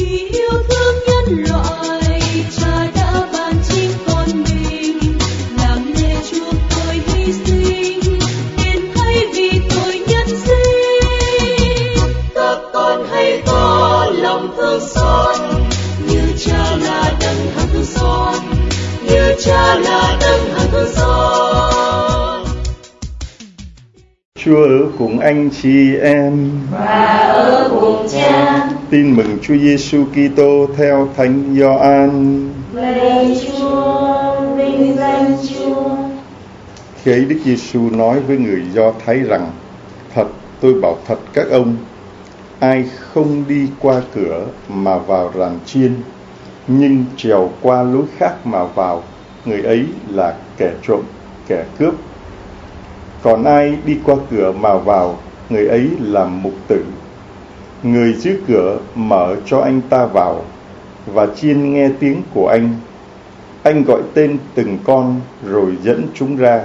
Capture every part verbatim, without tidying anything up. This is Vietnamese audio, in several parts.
Vì yêu thương nhân loại, Cha đã ban chính con mình, làm lễ chuộc tội hy sinh, đền thay vì tội nhân sinh. Các con hãy có lòng thương xót, như Cha là đấng hằng thương xót, như Cha là đấng hằng thương xót. Chúa ở cùng anh chị em Và ở cùng Cha. Tin mừng Chúa Giêsu Kitô theo Thánh Gioan. Lạy Chúa, vinh danh Chúa. Khi ấy Đức Giêsu nói với người Do Thái rằng: Thật, tôi bảo thật các ông, ai không đi qua cửa mà vào ràn chiên, nhưng trèo qua lối khác mà vào, người ấy là kẻ trộm, kẻ cướp. Còn ai đi qua cửa mà vào, người ấy là mục tử. Người giữ cửa mở cho anh ta vào, và chiên nghe tiếng của anh. Anh gọi tên từng con rồi dẫn chúng ra.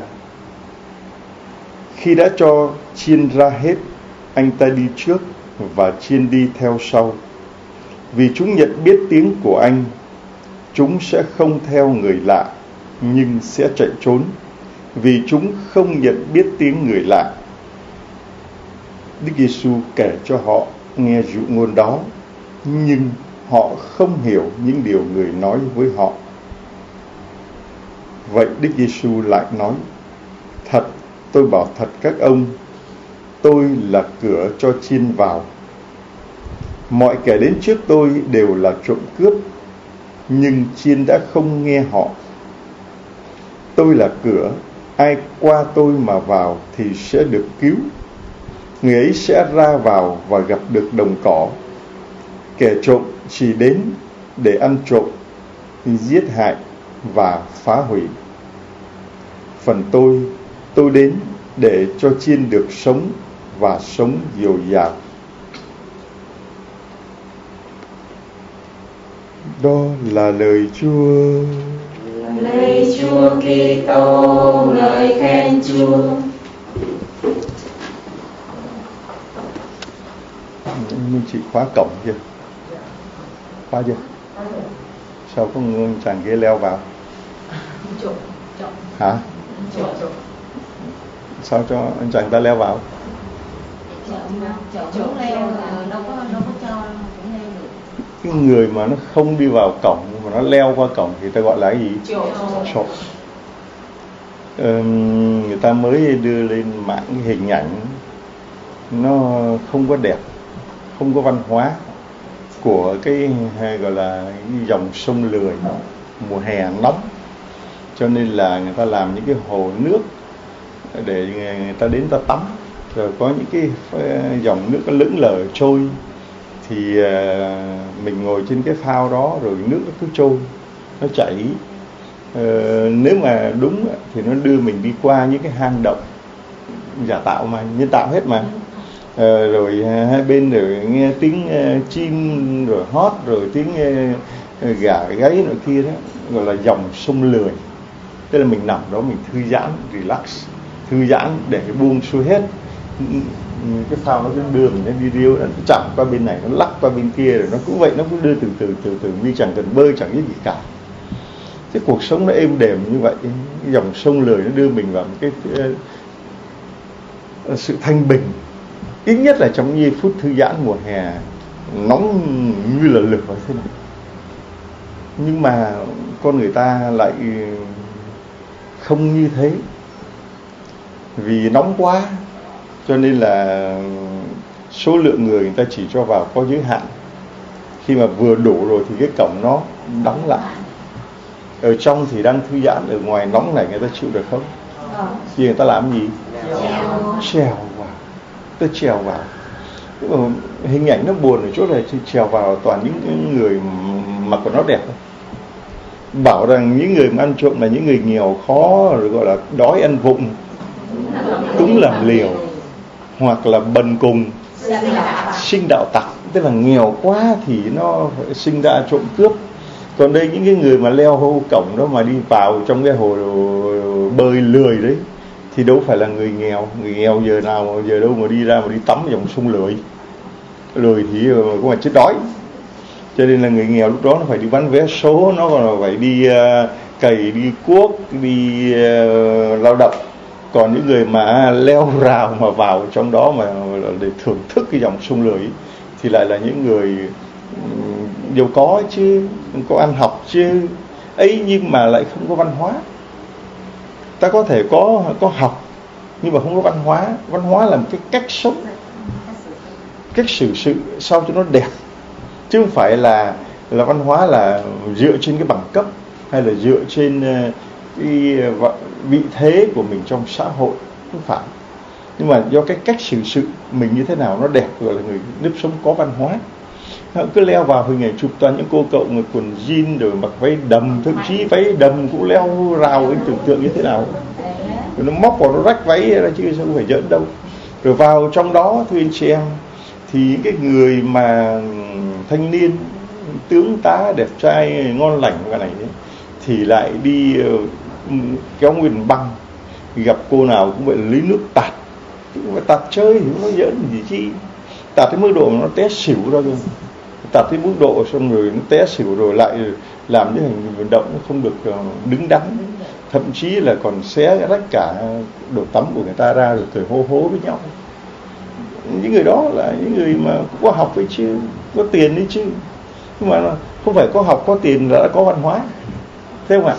Khi đã cho chiên ra hết, anh ta đi trước và chiên đi theo sau. Vì chúng nhận biết tiếng của anh, chúng sẽ không theo người lạ, nhưng sẽ chạy trốn, vì chúng không nhận biết tiếng người lạ. Đức Giêsu kể cho họ nghe dụ ngôn đó, nhưng họ không hiểu những điều người nói với họ. Vậy Đức Giêsu lại nói: Thật, tôi bảo thật các ông, tôi là cửa cho chiên vào. Mọi kẻ đến trước tôi đều là trộm cướp, nhưng chiên đã không nghe họ. Tôi là cửa, ai qua tôi mà vào thì sẽ được cứu. Người ấy sẽ ra vào và gặp được đồng cỏ. Kẻ trộm chỉ đến để ăn trộm, giết hại và phá hủy. Phần tôi, tôi đến để cho chiên được sống và sống dồi dào. Đó là lời Chúa. Lạy Chúa Kitô, ngợi khen Chúa. Nhưng chị khóa cổng chưa? Khóa chưa? Sao có người chàng kia leo vào? Hả? Sao cho anh chàng ta leo vào? Chỗ leo là đâu có đâu có cho cũng leo được. Cái người mà nó không đi vào cổng mà nó leo qua cổng thì ta gọi là cái gì? Trộm. Ừ, người ta mới đưa lên mạng cái hình ảnh nó không có đẹp, không có văn hóa của cái hay gọi là cái dòng sông Lười mùa hè nóng, cho nên là người ta làm những cái hồ nước để người ta đến ta tắm, rồi có những cái dòng nước nó lững lờ trôi, thì mình ngồi trên cái phao đó rồi nước nó cứ trôi, nó chảy. Ờ, nếu mà đúng thì nó đưa mình đi qua những cái hang động giả tạo mà nhân tạo hết mà. Ờ, rồi hai bên rồi nghe tiếng uh, chim rồi hót, rồi tiếng uh, gà gáy nội kia đó, gọi là dòng sông Lười. Tức là mình nằm đó mình thư giãn, relax, thư giãn để buông xuôi hết. Cái phao nó cứ đưa mình lên video, nó chạm qua bên này, nó lắc qua bên kia, rồi nó cũng vậy, nó cũng đưa từ từ từ từ vì chẳng cần bơi, chẳng biết gì cả. Cái cuộc sống nó êm đềm như vậy, cái dòng sông Lười nó đưa mình vào một cái uh, sự thanh bình, ít nhất là trong giây phút thư giãn mùa hè nóng như là lửa thế này. Nhưng mà con người ta lại không như thế, vì nóng quá cho nên là số lượng người người ta chỉ cho vào có giới hạn. Khi mà vừa đủ rồi thì cái cổng nó đóng lại. Ở trong thì đang thư giãn, ở ngoài nóng này người ta chịu được không? Thì người ta làm gì? Trèo vào. Tôi trèo vào. Nhưng mà hình ảnh nó buồn ở chỗ này, trèo vào toàn những người mặc quần áo đẹp thôi. Bảo rằng những người mà ăn trộm là những người nghèo khó, rồi gọi là đói ăn vụng, túng làm liều, hoặc là bần cùng, sinh đạo tặc. Tức là nghèo quá thì nó phải sinh ra trộm cướp. Còn đây những cái người mà leo hô cổng đó mà đi vào trong cái hồ bơi Lười đấy thì đâu phải là người nghèo. Người nghèo giờ nào giờ đâu mà đi ra mà đi tắm dòng sông Lười. Lười thì có mà chết đói. Cho nên là người nghèo lúc đó nó phải đi bán vé số, nó còn phải đi uh, cày, đi cuốc, đi uh, lao động. Còn những người mà leo rào mà vào trong đó mà để thưởng thức cái dòng sông lười thì lại là những người giàu có chứ, có ăn học chứ ấy, nhưng mà lại không có văn hóa. Ta có thể có có học nhưng mà không có văn hóa. Văn hóa là một cái cách sống, cách xử sự sao cho nó đẹp, chứ không phải là là văn hóa là dựa trên cái bằng cấp hay là dựa trên cái vị thế của mình trong xã hội, không phải. Nhưng mà do cái cách xử sự mình như thế nào nó đẹp, gọi là người nếp sống có văn hóa. Họ cứ leo vào hình ảnh chụp toàn những cô cậu người quần jean rồi mặc váy đầm, thậm chí váy đầm cũng leo rào, cái tưởng tượng như thế nào, rồi nó móc vào nó rách váy ra chứ không phải giỡn đâu. Rồi vào trong đó thưa anh chị em, thì những cái người mà thanh niên tướng tá đẹp trai ngon lành cái này ấy, thì lại đi uh, kéo nguyên băng, gặp cô nào cũng vậy, lấy nước tạt, mà tạt chơi thì nó giỡn gì chi, tạt tới mức độ mà nó té xỉu ra rồi, tạt tới mức độ xong rồi nó té xỉu rồi lại làm những hành vận động nó không được uh, đứng đắn, thậm chí là còn xé rách cả đồ tắm của người ta ra rồi cười hô hố với nhau. Những người đó là những người mà có học ấy chứ, có tiền đấy chứ, nhưng mà không phải có học có tiền là đã có văn hóa, thấy không ạ?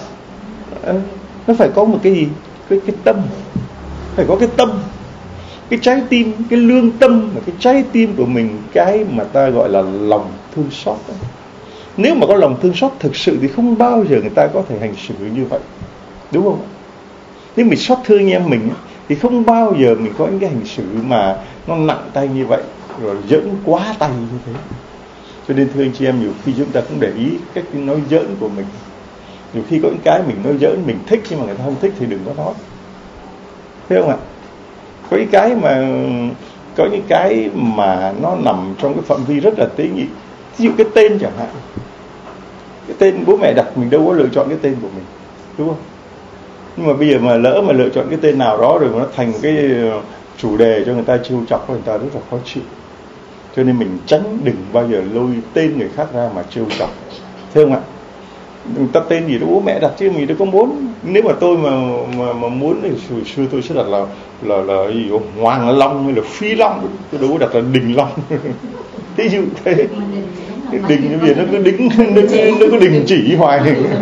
Nó phải có một cái gì, cái cái tâm, phải có cái tâm, cái trái tim, cái lương tâm và cái trái tim của mình, cái mà ta gọi là lòng thương xót đó. Nếu mà có lòng thương xót thực sự thì không bao giờ người ta có thể hành xử như vậy, đúng không? Nếu mình xót thương anh em mình thì không bao giờ mình có những cái hành xử mà nó nặng tay như vậy, rồi giỡn quá tay như thế. Cho nên thưa anh chị em, nhiều khi chúng ta cũng để ý cách nói giỡn của mình. Nhiều khi có những cái mình nói giỡn mình thích nhưng mà người ta không thích thì đừng có nói, thấy không ạ? Có những cái mà có những cái mà nó nằm trong cái phạm vi rất là tế nhị. Ví dụ cái tên chẳng hạn, cái tên bố mẹ đặt mình đâu có lựa chọn cái tên của mình, đúng không? Nhưng mà bây giờ mà lỡ mà lựa chọn cái tên nào đó rồi mà nó thành cái chủ đề cho người ta trêu chọc, người ta rất là khó chịu. Cho nên mình tránh đừng bao giờ lôi tên người khác ra mà trêu chọc, thấy không ạ? Ta tên gì đó bố mẹ đặt chứ mình đâu có muốn. Nếu mà tôi mà mà, mà muốn thì xưa, xưa tôi sẽ đặt là là là gì, Hoàng Long hay là Phi Long, tôi đâu có đặt là Đình Long. Thí dụ thế, cái đình như vậy nó cứ đính, nó cứ, nó cứ đình chỉ hoài.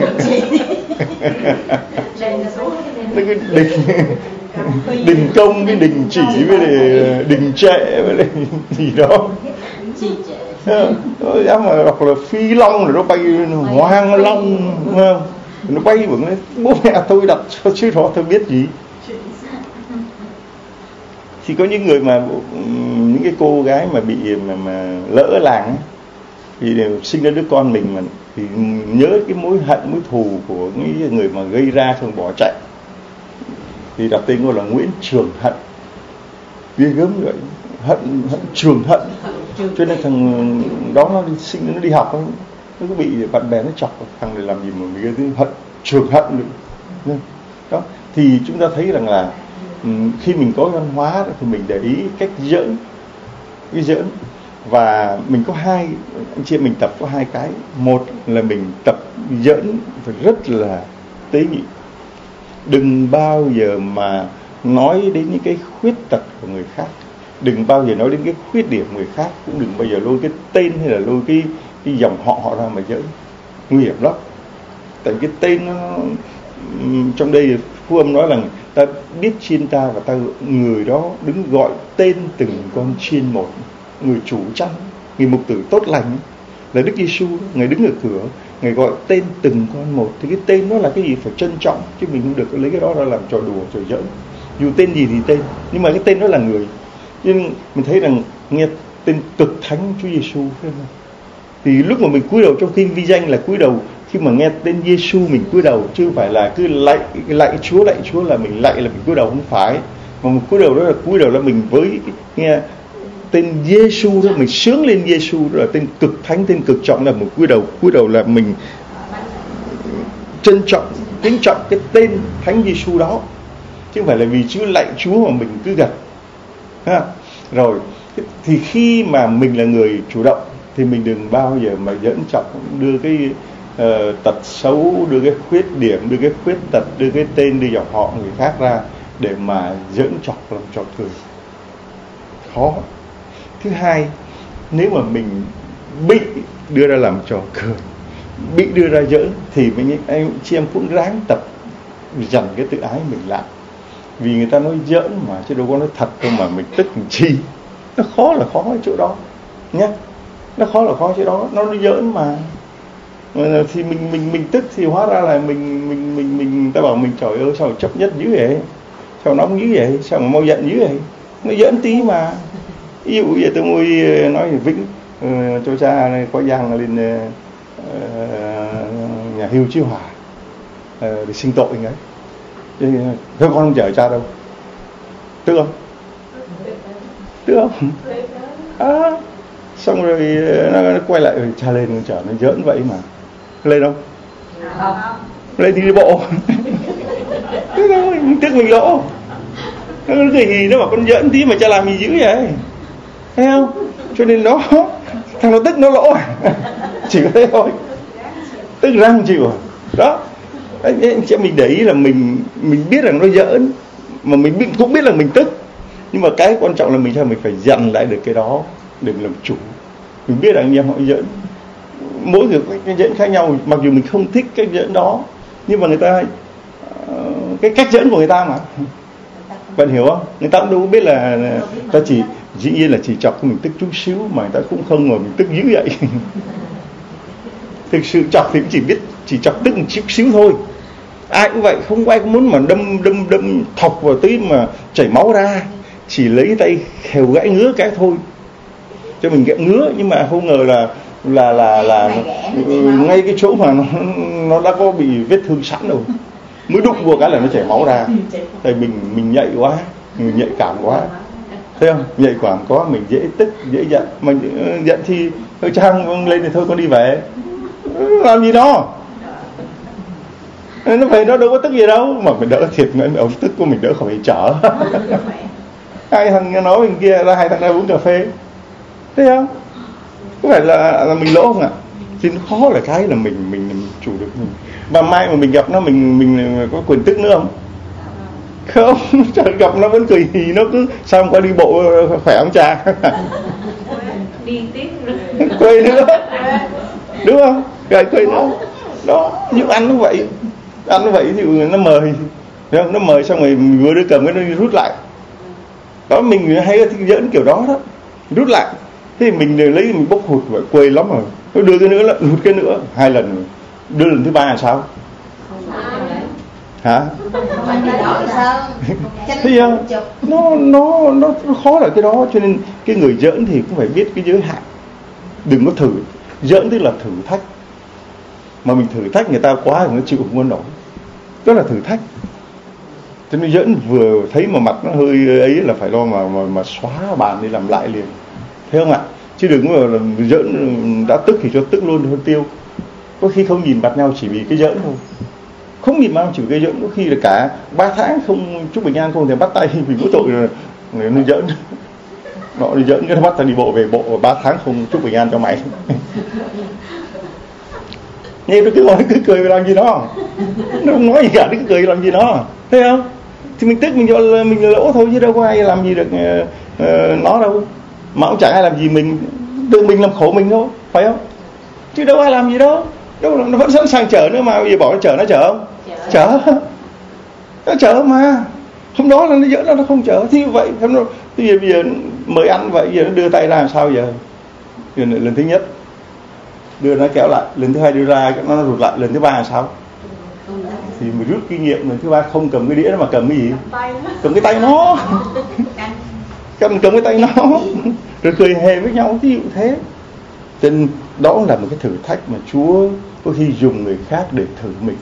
Nó cứ đình đình công, cái đình chỉ với lại đình trệ với lại gì đó. Nó dám mà đọc là Phi Long rồi nó bay Hoàng Long, đúng không? Nó bay bằng cái bố mẹ tôi đặt cho chứ đó tôi biết gì. Thì có những người mà những cái cô gái mà bị mà, mà lỡ làng ấy, thì đều sinh ra đứa con mình mà thì nhớ cái mối hận mối thù của những người mà gây ra xong bỏ chạy, thì đặt tên gọi là Nguyễn Trường Hận. Ghê gớm vậy, hận hận Trường Hận. Cho nên thằng đó nó đi sinh nó đi học nó, nó có bị bạn bè nó chọc thằng này làm gì mà mình cái hận Trường Hận được. Đó thì chúng ta thấy rằng là khi mình có văn hóa thì mình để ý cách giỡn, cái giỡn. Và mình có hai, anh chị em mình tập có hai cái. Một là mình tập giỡn phải rất là tế nhị. Đừng bao giờ mà nói đến những cái khuyết tật của người khác, đừng bao giờ nói đến cái khuyết điểm của người khác, cũng đừng bao giờ lôi cái tên hay là lôi cái, cái dòng họ họ ra mà giỡn. Nguy hiểm lắm. Tại cái tên nó, trong đây Phú Âm nói rằng ta biết chiên ta và ta người đó đứng gọi tên từng con chiên một. Người chủ chăn, người mục tử tốt lành là Đức Giêsu, Ngài đứng ở cửa, Ngài gọi tên từng con một. Thì cái tên nó là cái gì phải trân trọng, chứ mình không được lấy cái đó ra làm trò đùa, trò giỡn. Dù tên gì thì tên, nhưng mà cái tên đó là người. Nhưng mình thấy rằng nghe tên cực thánh Chúa Giêsu, thì lúc mà mình cúi đầu trong khi vi danh là cúi đầu, khi mà nghe tên Giêsu mình cúi đầu, chứ không phải là cứ lạy lạy Chúa lạy Chúa là mình lạy là mình cúi đầu, không phải. Mà mình cúi đầu đó là cúi đầu là mình với nghe tên Giêsu đó, mình sướng lên Giêsu đó là tên cực thánh, tên cực trọng, là một cúi đầu, cúi đầu là mình trân trọng, kính trọng cái tên Thánh Giêsu đó, chứ không phải là vì chữ lạy Chúa mà mình cứ gật ha. Rồi thì khi mà mình là người chủ động thì mình đừng bao giờ mà dẫn chọc đưa cái uh, tật xấu, đưa cái khuyết điểm, đưa cái khuyết tật, đưa cái tên, đưa dòng họ người khác ra để mà dẫn chọc làm trò cười. Khó. Thứ hai, nếu mà mình bị đưa ra làm trò cười, bị đưa ra giỡn, thì mình anh chị em cũng ráng tập dằn cái tự ái mình lại. Vì người ta nói giỡn mà, chứ đâu có nói thật đâu mà mình tức mình chi. Nó khó là khó ở chỗ đó nhé. Nó khó là khó chỗ đó. Nó nói giỡn mà, thì mình mình mình tức thì hóa ra là mình mình mình mình ta bảo mình trời ơi sao chấp nhất dữ vậy, sao nóng dữ vậy, sao mà mau giận dữ vậy. Nó giỡn tí mà. Ví dụ giờ tôi mới nói Vĩnh uh, cho cha này có Giang lên uh, nhà hưu Chiêu Hòa uh, để sinh tội anh ấy. Thôi con không chở cha đâu. Tức không? Tức không? À, xong rồi nó, nó quay lại rồi cha lên chở nó giỡn vậy mà. Lên không? Không. Lên thì đi bộ. Thế thôi, tức mình lỗ. Nó cái gì nó bảo con giỡn tí mà cha làm gì dữ vậy, thấy không? Cho nên nó thằng nó tức nó lỗ. Chỉ có thế thôi. Tức răng chịu. Đó. Anh, anh chị mình để ý là mình mình biết rằng nó giỡn, mà mình cũng biết là mình tức, nhưng mà cái quan trọng là mình sao mình phải dằn lại được cái đó để mình làm chủ. Mình biết là anh em họ giỡn, mỗi người có cái giỡn khác nhau, mặc dù mình không thích cái giỡn đó, nhưng mà người ta uh, cái cách giỡn của người ta mà, bạn hiểu không? Người ta cũng đâu biết là, là ta chỉ dĩ nhiên là chỉ chọc mình tức chút xíu, mà người ta cũng không ngờ mình tức dữ vậy. Thực sự chọc thì cũng chỉ biết chỉ chọc tức một chút xíu thôi. Ai cũng vậy, không ai cũng muốn mà đâm đâm đâm thọc vào tí mà chảy máu ra, chỉ lấy tay khều gãy ngứa cái thôi cho mình gãy ngứa, nhưng mà không ngờ là là là là ngay cái chỗ mà nó nó đã có bị vết thương sẵn rồi, mới đụng vào cái là nó chảy máu ra. Tại mình mình nhạy quá, mình nhạy cảm quá, thấy không? Nhạy cảm quá mình dễ tức dễ giận, mà giận thì thôi Trang lên thì thôi con đi về, làm gì đó. Nó về nó đâu có tức gì đâu, mà mình đỡ thiệt, ông tức của mình đỡ khỏi bị trở. Hai thằng nói bên kia ra, hai thằng ra uống cà phê, thấy không? Có phải là, là mình lỗ không ạ? Thì nó khó là cái là mình mình, mình chủ được mình. Và mai mà mình gặp nó mình mình có quyền tức nữa không? Không, trời, gặp nó vẫn cười hì, nó cứ sao hôm qua đi bộ khỏe không cha? Đi tiếp quê nữa, đúng không? Rồi quê nữa, đó, như ăn nó vậy, ăn nó vậy thì nó mời, thấy không? Nó mời xong rồi vừa đưa cầm cái nó rút lại, đó mình hay thích giỡn kiểu đó đó, rút lại, thế thì mình lấy mình bốc hụt vậy, quê lắm rồi, nó đưa cái nữa là hụt cái nữa, hai lần, đưa lần thứ ba là sao? Hả? Thấy không? Nó, nó, nó, nó khó là cái đó, cho nên cái người giỡn thì cũng phải biết cái giới hạn. Đừng có thử, giỡn tức là thử thách. Mà mình thử thách người ta quá thì nó chịu không có nổi. Đó là thử thách. Cho nên giỡn vừa thấy mà mặt nó hơi ấy là phải lo mà, mà, mà xóa bàn đi làm lại liền. Thấy không ạ? Chứ đừng có là giỡn đã tức thì cho tức luôn hơn tiêu. Có khi không nhìn mặt nhau chỉ vì cái giỡn thôi. Không nhìn mặt chỉ vì cái giỡn, có khi là cả ba tháng không chúc bình an không thể bắt tay vì mỗi tội rồi nó giỡn. Nó giỡn cái nó bắt ta đi bộ về bộ ba tháng không chúc bình an cho mày. Nghe nó cứ nói cứ cười làm gì đó, nó không nói gì cả, nó cứ cười làm gì đó, thấy không? Thì mình tức mình mình lỗ thôi chứ đâu có ai làm gì được uh, nó đâu, mà cũng chẳng ai làm gì mình, tự mình làm khổ mình thôi, phải không? Chứ đâu ai làm gì đâu, đâu nó vẫn sẵn sàng chở nữa mà, bây giờ bỏ nó chở nó chở không? Chở, nó chở mà, hôm đó là nó giỡn là nó không chở, thì vậy, nó bây giờ bây giờ mời ăn vậy, giờ nó đưa tay ra làm sao giờ? Lần, lần thứ nhất đưa nó kéo lại, lần thứ hai đưa ra nó rụt lại, lần thứ ba là sao? Thì mình rút kinh nghiệm, lần thứ ba không cầm cái đĩa mà cầm cái gì? Cầm cái tay nó, cầm cầm cái tay nó, rồi cười hề với nhau, ví dụ thế. Cho nên đó là một cái thử thách mà Chúa có khi dùng người khác để thử mình,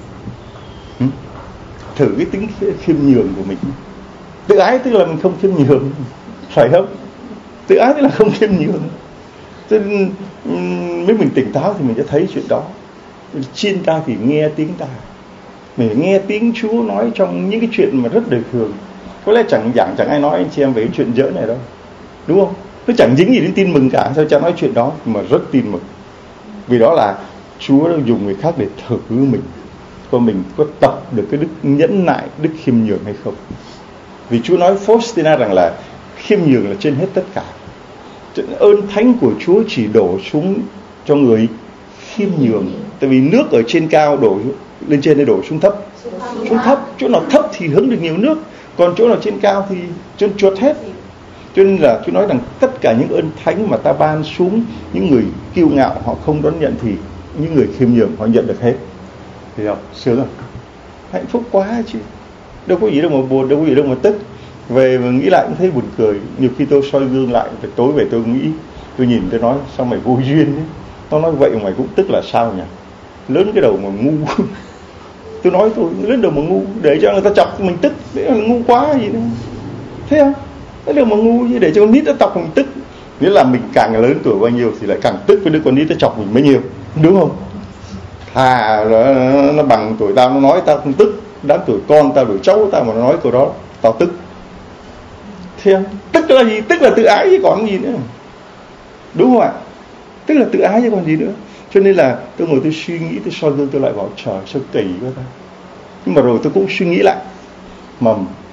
thử cái tính khiêm nhường của mình. Tự ái tức là mình không khiêm nhường, phải không? Tự ái tức là không khiêm nhường. Cho nên nếu mình tỉnh táo thì mình sẽ thấy chuyện đó. Chiên ta thì nghe tiếng ta, mình nghe tiếng Chúa nói trong những cái chuyện mà rất đời thường. Có lẽ chẳng giảng chẳng ai nói anh chị em về cái chuyện giỡn này đâu, đúng không? Nó chẳng dính gì đến tin mừng cả. Sao cha nói chuyện đó? Mà rất tin mừng. Vì đó là Chúa đã dùng người khác để thử mình, coi mình có tập được cái đức nhẫn nại, đức khiêm nhường hay không. Vì Chúa nói Faustina rằng là khiêm nhường là trên hết tất cả. Ơn thánh của Chúa chỉ đổ xuống cho người khiêm nhường. Tại vì nước ở trên cao đổ lên trên để đổ xuống thấp. Xuống thấp, chỗ nào thấp thì hứng được nhiều nước, còn chỗ nào trên cao thì trơn trượt hết. Cho nên là Chúa nói rằng tất cả những ơn thánh mà ta ban xuống những người kiêu ngạo họ không đón nhận, thì những người khiêm nhường họ nhận được hết. Thì không? Sướng không? Hạnh phúc quá chứ. Đâu có gì đâu mà buồn, đâu có gì đâu mà tức. Về mà nghĩ lại cũng thấy buồn cười. Nhiều khi tôi soi gương lại, tối về tôi nghĩ, tôi nhìn tôi nói sao mày vô duyên ấy. Nó nói vậy mày cũng tức là sao nhỉ? Lớn cái đầu mà ngu. Tôi nói tôi lớn đầu mà ngu, để cho người ta chọc mình tức, đấy là ngu quá gì nữa. Thấy không? Đấy là mà ngu chứ, để cho con nít nó chọc mình tức. Nghĩa là mình càng lớn tuổi bao nhiêu thì lại càng tức với đứa con nít nó chọc mình bấy nhiêu, đúng không? Thà nó, nó bằng tuổi tao nó nói tao không tức, đáng tuổi con tao tuổi cháu tao mà nó nói câu đó tao tức. Thấy không? Tức là gì? Tức là tự ái chứ còn gì nữa, đúng không ạ? Tức là tự ái chứ còn gì nữa. Cho nên là tôi ngồi tôi suy nghĩ, tôi soi gương tôi lại bảo trời sao kỳ quá ta. Nhưng mà rồi tôi cũng suy nghĩ lại, mà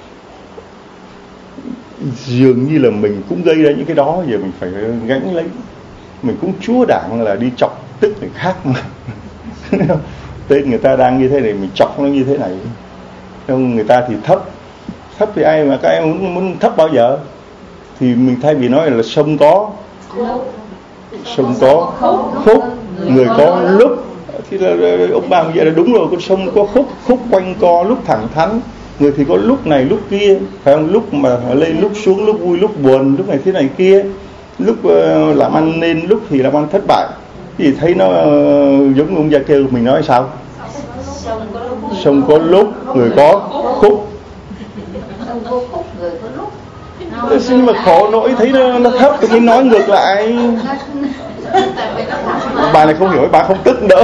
dường như là mình cũng gây ra những cái đó, giờ mình phải gánh lấy. Mình cũng chúa đảng là đi chọc tức người khác mà. Tên người ta đang như thế này mình chọc nó như thế này. Không, người ta thì thấp. Thấp thì ai mà các em muốn, muốn thấp bao giờ? Thì mình thay vì nói là sông có sông có khúc, người có lúc, thì là ông bà vậy là đúng rồi. Con sông có khúc, khúc quanh co, lúc thẳng thắn. Người thì có lúc này lúc kia, phải không? Lúc mà lên lúc xuống, lúc vui lúc buồn, lúc này thế này kia, lúc uh, làm ăn nên, lúc thì làm ăn thất bại. Thì thấy nó uh, giống ông già kêu mình nói sao? Sông có lúc, người có khúc. Sông có khúc, người có lúc. Nhưng mà khổ nỗi thấy nó, nó thấp, tôi mới nói ngược lại. Bà này không hiểu, bà không tức nữa.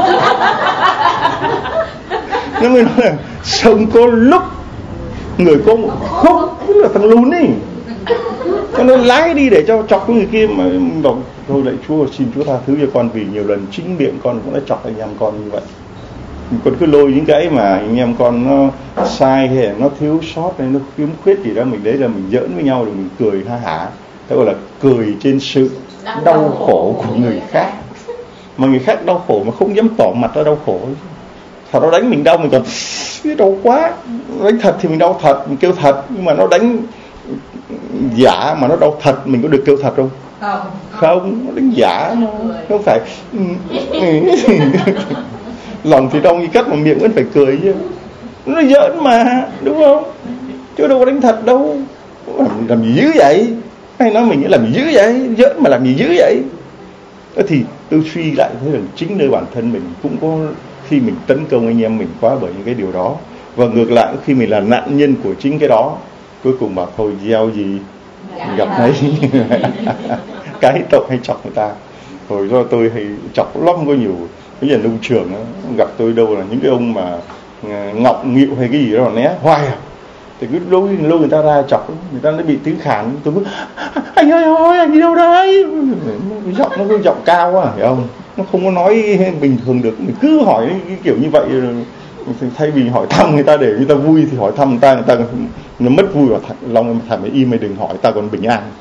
Nó mới nói là sông có lúc, người có một khúc, tức là thằng lùn ấy. Cho nên lái đi để cho chọc cái người kia mà bảo thôi lại Chúa, xin Chúa tha thứ cho con vì nhiều lần chính miệng con cũng đã chọc anh em con như vậy. Con cứ lôi những cái mà anh em con nó sai hay là nó thiếu sót hay nó khiếm khuyết gì đó, mình đấy là mình giỡn với nhau rồi mình cười ha hả. Thế gọi là cười trên sự đau khổ của người khác. Mà người khác đau khổ mà không dám tỏ mặt ra đau khổ. Thật nó đánh mình đau mình còn đau quá. Đánh thật thì mình đau thật, mình kêu thật. Nhưng mà nó đánh giả mà nó đau thật, mình có được kêu thật không? Không, không, nó đánh giả nó không phải. Lòng thì đau như cắt mà miệng vẫn phải cười chứ. Nó giỡn mà, đúng không? Chứ đâu có đánh thật đâu. Làm, làm gì dữ vậy? Hay nói mình làm gì dữ vậy? Giỡn mà làm gì dữ vậy? Thế thì tôi suy lại thấy rằng chính nơi bản thân mình cũng có khi mình tấn công anh em mình quá bởi những cái điều đó. Và ngược lại khi mình là nạn nhân của chính cái đó, cuối cùng bảo thôi gieo gì gặp đấy. Cái tội hay chọc người ta. Rồi do tôi hay chọc lắm có nhiều. Bây giờ nông trường đó, gặp tôi đâu là những cái ông mà ngọng nghịu hay cái gì đó né hoài à. Thì cứ lâu lâu người ta ra chọc, người ta nó bị tiếng khàn, tôi cứ anh ơi ơi anh đi đâu đấy, cái giọng nó cái giọng cao quá, hiểu không? Nó không có nói bình thường được, mình cứ hỏi cái kiểu như vậy. Thay vì hỏi thăm người ta để người ta vui thì hỏi thăm người ta, người ta nó mất vui và lòng thầm mày im mày đừng hỏi, ta còn bình an.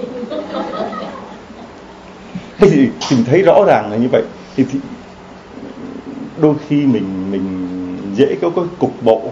Thế thì mình thấy rõ ràng là như vậy. Thì, thì đôi khi mình mình dễ có cái cục bộ,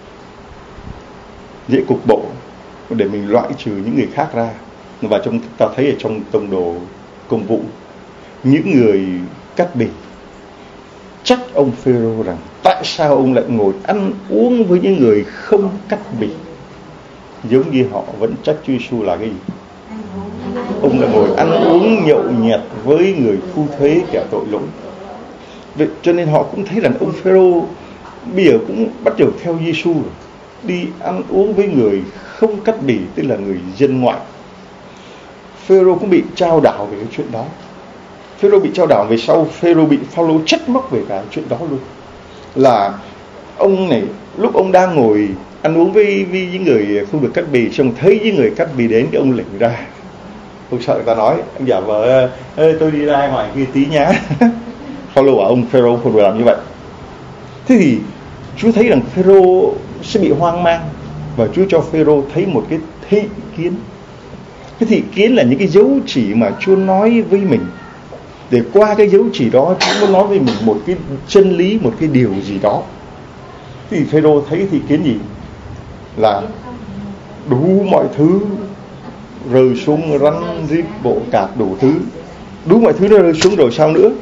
dễ cục bộ để mình loại trừ những người khác ra. Và trong ta thấy ở trong tông đồ công vụ, những người cắt bì trách ông Phêrô rằng tại sao ông lại ngồi ăn uống với những người không cắt bì, giống như họ vẫn trách Chúa Giêsu là cái gì? Ông lại ngồi ăn uống nhậu nhẹt với người thu thuế kẻ tội lỗi. Vậy cho nên họ cũng thấy rằng ông Phêrô bây giờ cũng bắt đầu theo Giêsu rồi, đi ăn uống với người không cắt bì, tức là người dân ngoại. Phêrô cũng bị trao đảo về cái chuyện đó. Phêrô bị trao đảo về sau, Phêrô bị Phao-lô trách móc về cái chuyện đó luôn. Là ông này lúc ông đang ngồi ăn uống với, với những người không được cắt bì, xong thấy những người cắt bì đến, cái ông lỉnh ra, Không sợ người ta nói, anh giả vờ ê tôi đi ra ngoài kia tí nhá. Phaolô bảo ông Phêrô không được làm như vậy. Thế thì Chúa thấy rằng Phêrô sẽ bị hoang mang, và Chúa cho Phêrô thấy một cái thị kiến. Cái thị kiến là những cái dấu chỉ mà Chúa nói với mình, để qua cái dấu chỉ đó Chúa muốn nói với mình một cái chân lý, một cái điều gì đó. Thì Phêrô thấy thị kiến gì? Là đủ mọi thứ rơi xuống, rắn rít bộ cạp đủ thứ, đủ mọi thứ nó rơi xuống. Rồi sao nữa?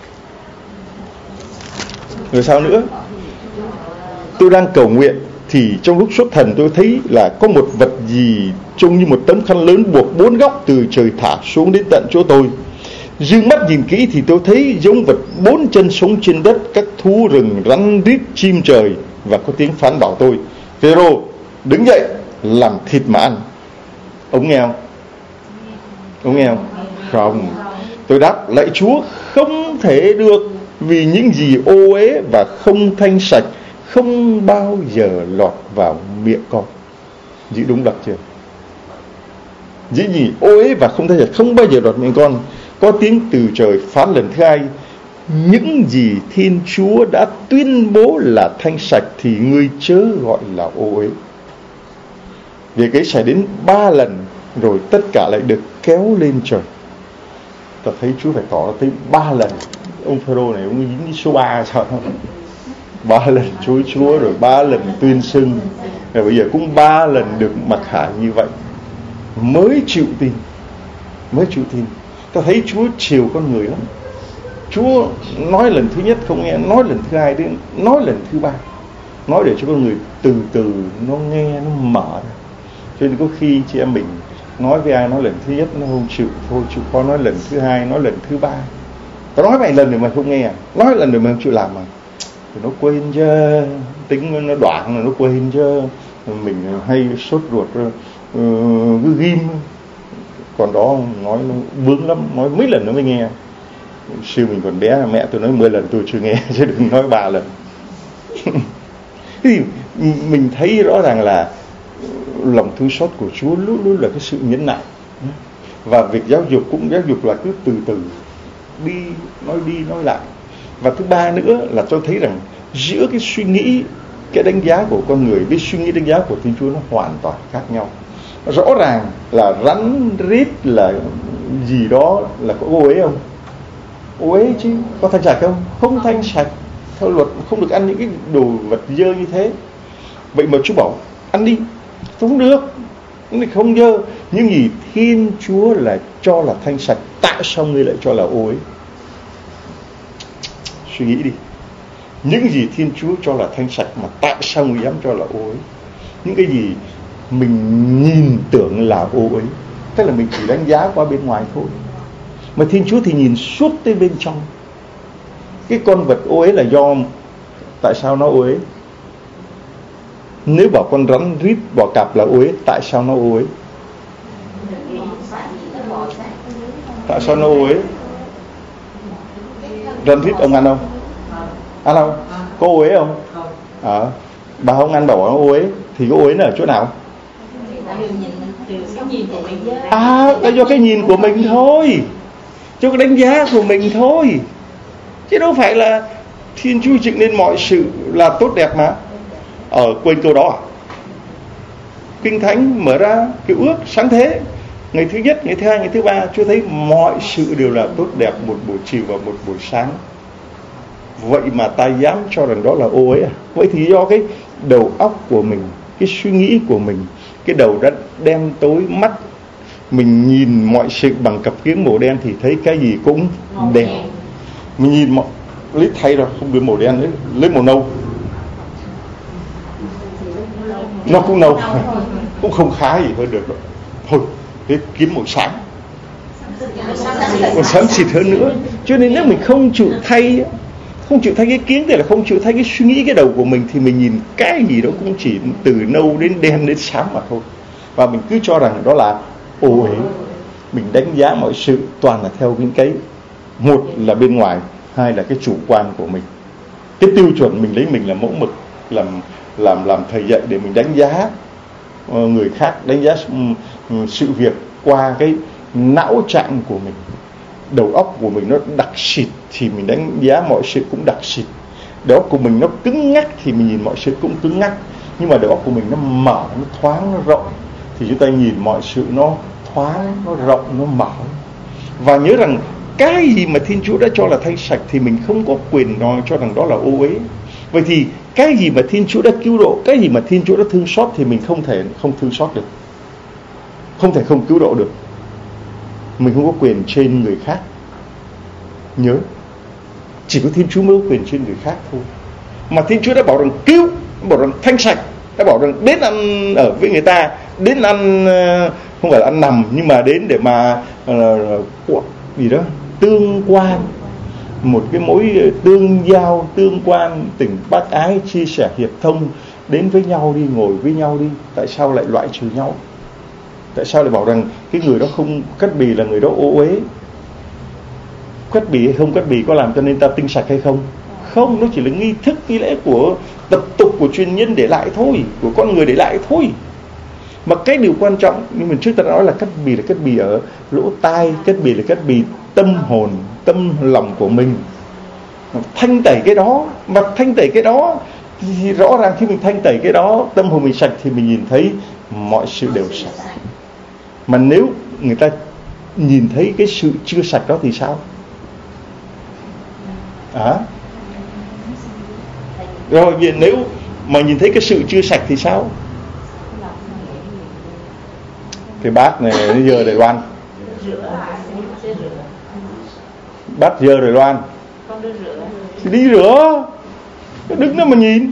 Rồi sao nữa? Tôi đang cầu nguyện thì trong lúc xuất thần tôi thấy là có một vật gì trông như một tấm khăn lớn buộc bốn góc từ trời thả xuống đến tận chỗ tôi. Dương mắt nhìn kỹ thì tôi thấy giống vật bốn chân sống trên đất, các thú rừng, rắn rít, chim trời, và có tiếng phán bảo tôi: Phêrô, đứng dậy làm thịt mà ăn. Ông nghe không? Ông nghe không? Không. Tôi đáp: lạy Chúa, không thể được, vì những gì ô uế và không thanh sạch không bao giờ lọt vào miệng con. Giữ đúng đọc chưa? Dĩ gì ô uế và không thanh sạch không bao giờ lọt miệng con. Có tiếng từ trời phán lần thứ hai: những gì Thiên Chúa đã tuyên bố là thanh sạch thì ngươi chớ gọi là ô uế. Vì cái xảy đến ba lần rồi tất cả lại được kéo lên trời. Ta thấy Chúa phải tỏ ra tới ba lần. Ông Phêrô này ông dính số ba sao không? Ba lần chối Chúa, rồi ba lần tuyên xưng, rồi bây giờ cũng ba lần được mặc khải như vậy mới chịu tin. Mới chịu tin. Ta thấy Chúa chiều con người lắm. Chúa nói lần thứ nhất không nghe, nói lần thứ hai đến nói lần thứ ba, nói để cho con người từ từ nó nghe, nó mở ra. Cho nên có khi chị em mình nói với ai, nói lần thứ nhất nó không chịu, thôi chịu khó nói lần thứ hai, nói lần thứ ba. Tao nói vài lần rồi mà không nghe, nói lần rồi mà không chịu làm mà. Thì nó quên chứ, tính nó đoạn rồi nó quên chứ. Mình hay sốt ruột uh, cứ ghim. Còn đó nói nó vướng lắm, nói mấy lần nó mới nghe. Siêu mình còn bé, mẹ tôi nói mười lần tôi chưa nghe, chứ đừng nói ba lần. Thì mình thấy rõ ràng là lòng thương xót của Chúa luôn luôn là cái sự nhẫn nại. Và việc giáo dục cũng giáo dục là cứ từ từ đi, nói đi nói lại. Và thứ ba nữa là tôi thấy rằng giữa cái suy nghĩ, cái đánh giá của con người với suy nghĩ đánh giá của Thiên Chúa nó hoàn toàn khác nhau. Rõ ràng là rắn rít là gì đó là có ô uế không? Ô uế chứ, có thanh sạch không? Không thanh sạch. Theo luật không được ăn những cái đồ vật dơ như thế. Vậy mà Chúa bảo ăn đi, không được, không dơ. Nhưng gì Thiên Chúa là cho là thanh sạch, tại sao ngươi lại cho là ô uế? Suy nghĩ đi. Những gì Thiên Chúa cho là thanh sạch mà tại sao ngươi dám cho là ô uế? Những cái gì mình nhìn tưởng là ô uế, tức là mình chỉ đánh giá qua bên ngoài thôi, mà Thiên Chúa thì nhìn suốt tới bên trong. Cái con vật ô uế là do tại sao nó ô uế? Nếu bảo con rắn rít bò cạp là ô uế, tại sao nó ô uế? Tại sao nó ô uế? Rắn rít ông ăn không? Ăn không? Có ô uế không? À, bà không ăn bảo nó ô uế, thì cái ô uế nó ở chỗ nào? À, là do cái nhìn của mình thôi, cho cái đánh giá của mình thôi, chứ đâu phải là Thiên Chúa dựng nên mọi sự là tốt đẹp mà. Ở quên câu đó à? Kinh Thánh mở ra Cựu Ước sáng thế, ngày thứ nhất, ngày thứ hai, ngày thứ ba, Chúa thấy mọi sự đều là tốt đẹp một buổi chiều và một buổi sáng. Vậy mà ta dám cho rằng đó là ô uế à? Vậy thì do cái đầu óc của mình, cái suy nghĩ của mình, cái đầu đã đen tối, mắt mình nhìn mọi sự bằng cặp kiếng màu đen thì thấy cái gì cũng đen. Mình nhìn mọi lấy thay ra không được màu đen, lấy, lấy màu nâu nó cũng nâu, cũng không khá gì hơn được đâu. Thôi thế kiếm màu sáng, còn sáng xịt hơn nữa. Cho nên nếu mình không chịu thay, không chịu thay cái kiếng, tức là không chịu thay cái suy nghĩ, cái đầu của mình, thì mình nhìn cái gì đó cũng chỉ từ nâu đến đen đến sáng mà thôi. Và mình cứ cho rằng đó là ô uế. Mình đánh giá mọi sự toàn là theo những cái, một là bên ngoài, hai là cái chủ quan của mình. Cái tiêu chuẩn mình lấy mình là mẫu mực, làm làm làm thầy dạy để mình đánh giá người khác, đánh giá sự việc qua cái não trạng của mình, đầu óc của mình nó đặc xịt thì mình đánh giá mọi sự cũng đặc xịt. Đầu óc của mình nó cứng ngắc thì mình nhìn mọi sự cũng cứng ngắc. Nhưng mà đầu óc của mình nó mở, nó thoáng, nó rộng thì chúng ta nhìn mọi sự nó thoáng, nó rộng, nó mở. Và nhớ rằng cái gì mà Thiên Chúa đã cho là thanh sạch thì mình không có quyền nói cho rằng đó là ô uế. Vậy thì cái gì mà Thiên Chúa đã cứu độ, cái gì mà Thiên Chúa đã thương xót thì mình không thể không thương xót được, không thể không cứu độ được. Mình không có quyền trên người khác. Nhớ, chỉ có Thiên Chúa mới có quyền trên người khác thôi. Mà Thiên Chúa đã bảo rằng cứu, bảo rằng thanh sạch, đã bảo rằng đến ăn ở với người ta, đến ăn không phải là ăn nằm, nhưng mà đến để mà uh, gì đó tương quan, một cái mối tương giao, tương quan, tình bác ái, chia sẻ hiệp thông, đến với nhau đi, ngồi với nhau đi. Tại sao lại loại trừ nhau? Tại sao lại bảo rằng cái người đó không cắt bì là người đó ô uế? Cắt bì hay không cắt bì có làm cho nên ta tinh sạch hay không? Không, nó chỉ là nghi thức, nghi lễ của tập tục, của truyền nhân để lại thôi, của con người để lại thôi. Mà cái điều quan trọng, như mình trước ta đã nói là cắt bì là cắt bì ở lỗ tai, cắt bì là cắt bì tâm hồn, tâm lòng của mình. Thanh tẩy cái đó, mà thanh tẩy cái đó thì rõ ràng khi mình thanh tẩy cái đó, tâm hồn mình sạch thì mình nhìn thấy mọi sự đều sạch. Mà nếu người ta nhìn thấy cái sự chưa sạch đó thì sao? À? Rồi nếu mà nhìn thấy cái sự chưa sạch thì sao? Cái bát này nó dơ Đài Loan, bát dơ Đài Loan thì đi rửa, đứng đó mà nhìn,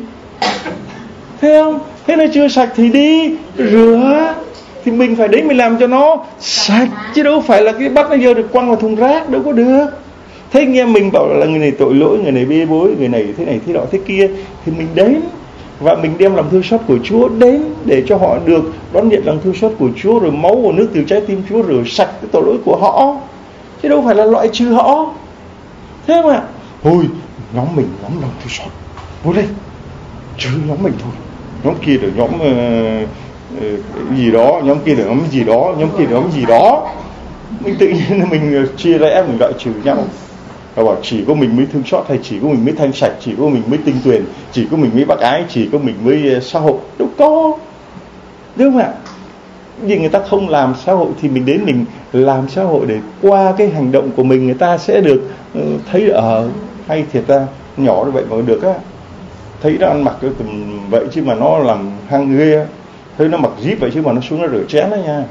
thấy không? Thế nó chưa sạch thì đi rửa. Thì mình phải đến mình làm cho nó sạch, chứ đâu phải là cái bát nó dơ được quăng vào thùng rác, đâu có được. Thế nghe mình bảo là người này tội lỗi, người này bê bối, người này thế này thế nọ thế kia, thì mình đến và mình đem lòng thương xót của Chúa đến để cho họ được đón nhận lòng thương xót của Chúa, rồi máu và nước từ trái tim Chúa rửa sạch cái tội lỗi của họ, chứ đâu phải là loại trừ họ. Thế mà ôi nhóm mình nhóm lòng thương xót, vô đây trừ nhóm mình thôi, nhóm kia là nhóm uh, uh, gì đó, nhóm kia là nhóm gì đó, nhóm kia là nhóm gì đó, mình tự nhiên mình chia rẽ, mình loại trừ nhau. Và bảo chỉ có mình mới thương xót, hay chỉ có mình mới thanh sạch, chỉ có mình mới tinh tuyền, chỉ có mình mới bác ái, chỉ có mình mới xã hội. Đâu có, đúng không ạ? Vì người ta không làm xã hội thì mình đến mình làm xã hội, để qua cái hành động của mình người ta sẽ được uh, thấy ở uh, hay thiệt ra nhỏ như vậy mà được á, thấy nó ăn mặc cái tầm vậy chứ mà nó làm hang ghê, thấy nó mặc jeep vậy chứ mà nó xuống nó rửa chén đó nha,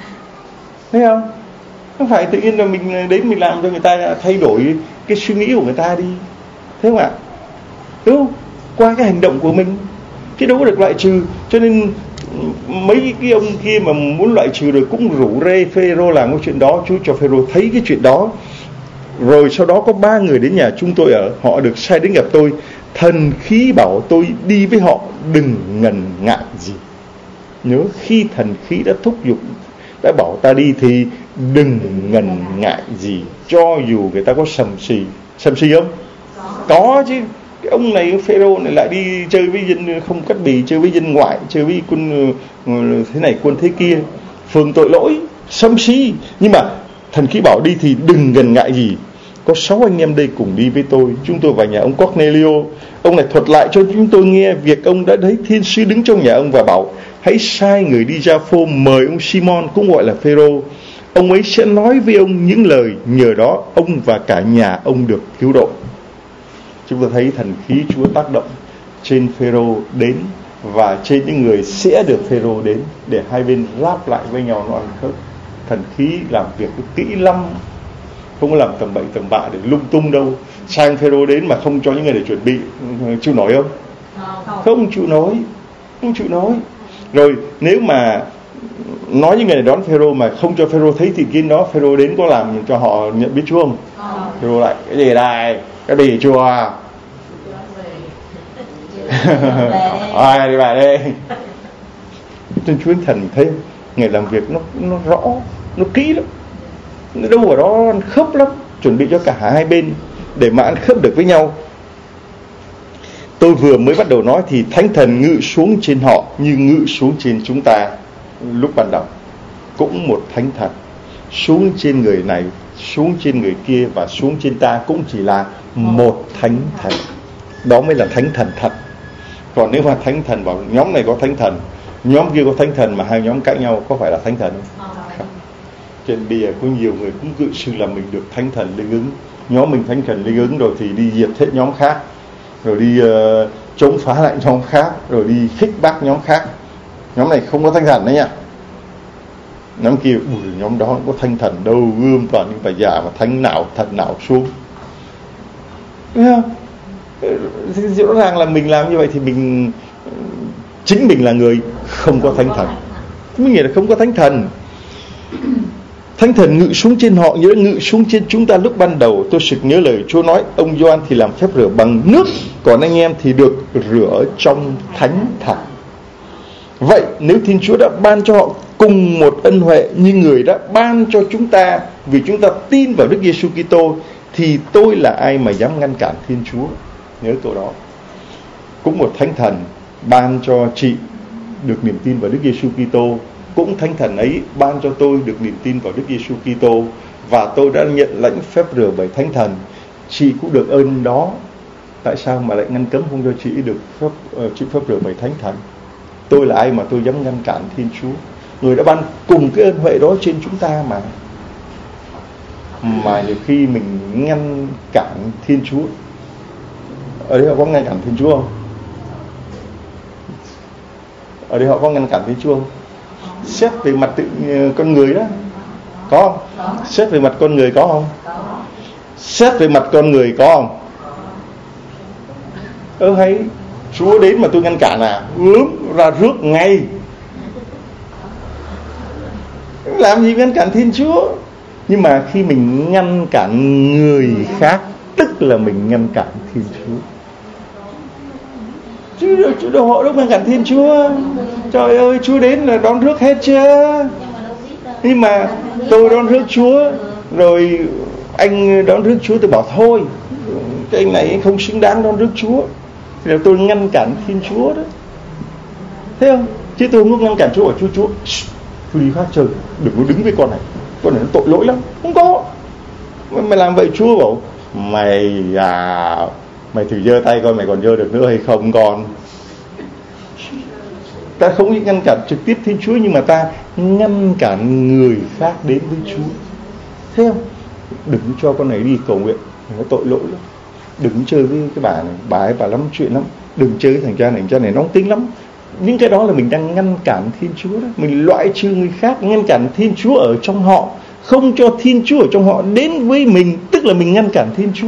thấy không? Không phải tự nhiên là mình đến mình làm cho người ta thay đổi cái suy nghĩ của người ta đi, thế không ạ? Đúng không? Qua cái hành động của mình, chứ đâu có được loại trừ. Cho nên mấy cái ông kia mà muốn loại trừ rồi cũng rủ rê Phêrô làm cái chuyện đó. Chúa cho Phêrô thấy cái chuyện đó. Rồi sau đó có ba người đến nhà chúng tôi ở, họ được sai đến gặp tôi. Thần khí bảo tôi đi với họ, đừng ngần ngại gì. Nhớ, khi thần khí đã thúc giục, đã bảo ta đi thì đừng ngần ngại gì, cho dù người ta có sầm xì. Sầm xì không? Có chứ. Cái ông này, Phêrô này lại đi chơi với dân không cắt bì, chơi với dân ngoại, chơi với quân thế này quân thế kia, phường tội lỗi, sầm xì. Nhưng mà thần khí bảo đi thì đừng ngần ngại gì. Có sáu anh em đây cùng đi với tôi. Chúng tôi vào nhà ông Cornelio. Ông này thuật lại cho chúng tôi nghe việc ông đã thấy thiên sứ đứng trong nhà ông và bảo hãy sai người đi ra phô mời ông Simon, cũng gọi là Phêrô. Ông ấy sẽ nói với ông những lời, nhờ đó ông và cả nhà ông được cứu độ. Chúng ta thấy thần khí Chúa tác động trên Phêrô đến và trên những người sẽ được Phêrô đến, để hai bên ráp lại với nhau nó ăn khớp. Thần khí làm việc kỹ lắm, không có làm tầm bậy tầm bạ để lung tung đâu. Sang Phêrô đến mà không cho những người để chuẩn bị, chịu nổi không? Không chịu nổi, không chịu nổi. Rồi nếu mà nói những người này đón Phêrô mà không cho Phêrô thấy thịt kiến đó, Phêrô đến có làm cho họ nhận biết Chúa không? Phêrô lại cái gì đây, cái bì chùa ai đi bà đây. Trên Chúa Thần thấy ngày làm việc nó nó rõ, nó kỹ lắm, nó đâu ở đó ăn khớp lắm, chuẩn bị cho cả hai bên để mà ăn khớp được với nhau. Tôi vừa mới bắt đầu nói thì Thánh Thần ngự xuống trên họ như ngự xuống trên chúng ta lúc ban đầu. Cũng một Thánh Thần xuống trên người này, xuống trên người kia và xuống trên ta cũng chỉ là một thánh thần. Đó mới là thánh thần thật. Còn nếu mà thánh thần bảo nhóm này có thánh thần, nhóm kia có thánh thần, mà hai nhóm cãi nhau, có phải là thánh thần không? Không. Cho nên bây giờ có nhiều người cũng tự xưng là mình được thánh thần linh ứng. Nhóm mình thánh thần linh ứng rồi thì đi diệt hết nhóm khác, rồi đi uh, chống phá lại nhóm khác, rồi đi khích bác nhóm khác. Nhóm này không có thánh thần đấy nha. Nhóm kia, ui, nhóm đó không có thánh thần đâu, gươm toàn những bà già mà thánh nào thần nào xuống. Đúng không? Rõ ràng là mình làm như vậy thì mình chính mình là người không có thánh thần. Mình nghĩ là không có thánh thần. Thánh thần ngự xuống trên họ, nhớ ngự xuống trên chúng ta lúc ban đầu. Tôi sực nhớ lời Chúa nói, ông Gioan thì làm phép rửa bằng nước, còn anh em thì được rửa trong thánh thần. Vậy nếu Thiên Chúa đã ban cho họ cùng một ân huệ như người đã ban cho chúng ta vì chúng ta tin vào Đức Giêsu Kitô, thì tôi là ai mà dám ngăn cản Thiên Chúa? Nhớ câu đó. Cũng một thánh thần ban cho chị được niềm tin vào Đức Giêsu Kitô, cũng thánh thần ấy ban cho tôi được niềm tin vào Đức Giêsu Kitô, và tôi đã nhận lãnh phép rửa bởi thánh thần. Chị cũng được ơn đó. Tại sao mà lại ngăn cấm không cho chị được phép uh, chịu phép rửa bởi thánh thần? Tôi là ai mà tôi dám ngăn cản Thiên Chúa? Người đã ban cùng cái ơn huệ đó trên chúng ta mà. Mà nhiều khi mình ngăn cản Thiên Chúa. Ở đây họ có ngăn cản Thiên Chúa không? Ở đây họ có ngăn cản Thiên Chúa không? Xét về mặt tự con người đó, có không? Xét về mặt con người có không? Xét về mặt con người có không? Ơ hay Chúa đến mà tôi ngăn cản à? Ướm ra rước ngay. Làm gì ngăn cản Thiên Chúa? Nhưng mà khi mình ngăn cản người khác, tức là mình ngăn cản Thiên Chúa. Chứ đâu, chứ đâu họ đâu ngăn cản Thiên Chúa. Trời ơi, Chúa đến là đón rước hết chưa? Nhưng mà tôi đón rước Chúa, rồi anh đón rước Chúa, tôi bảo thôi, cái anh này không xứng đáng đón rước Chúa, thì là tôi ngăn cản Thiên Chúa đó. Thấy không? Chứ tôi không có ngăn cản Chúa, bảo Chúa Chúa tôi đi khác chơi, đừng có đứng với con này, con này nó tội lỗi lắm. Không có. Mày làm vậy Chúa bảo mày à, mày thử giơ tay coi mày còn giơ được nữa hay không con. Ta không ngăn cản trực tiếp Thiên Chúa, nhưng mà ta ngăn cản người khác đến với Chúa. Thấy không? Đừng cho con này đi cầu nguyện, nó tội lỗi lắm. Đừng chơi với cái bà này, bà ấy bà lắm chuyện lắm. Đừng chơi với thằng cha này, thằng cha này nóng tính lắm. Những cái đó là mình đang ngăn cản Thiên Chúa đó. Mình loại trừ người khác, ngăn cản Thiên Chúa ở trong họ, không cho Thiên Chúa ở trong họ đến với mình, tức là mình ngăn cản Thiên Chúa.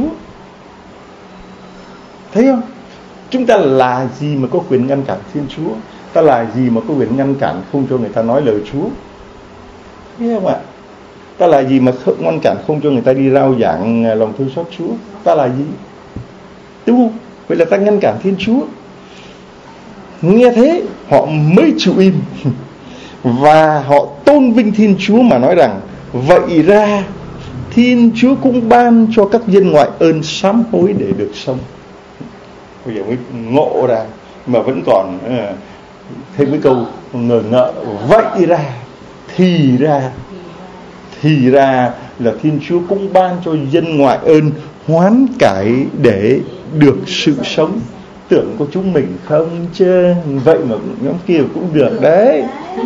Thấy không? Chúng ta là gì mà có quyền ngăn cản Thiên Chúa? Ta là gì mà có quyền ngăn cản không cho người ta nói lời Chúa? Thấy không ạ? Ta là gì mà không ngăn cản không cho người ta đi rao giảng lòng thương xót Chúa? Ta là gì? Đúng không? Vậy là ta ngăn cản Thiên Chúa. Nghe thế họ mới chịu im. Và họ tôn vinh Thiên Chúa mà nói rằng, vậy ra Thiên Chúa cũng ban cho các dân ngoại ơn sám hối để được sống. Bây giờ mới ngộ ra, mà vẫn còn uh, thêm cái câu ngờ ngợ. Vậy ra, thì ra, thì ra là Thiên Chúa cũng ban cho dân ngoại ơn hoán cải để được sự sống. Tưởng của chúng mình không chứ, vậy mà nhóm kia cũng được đấy.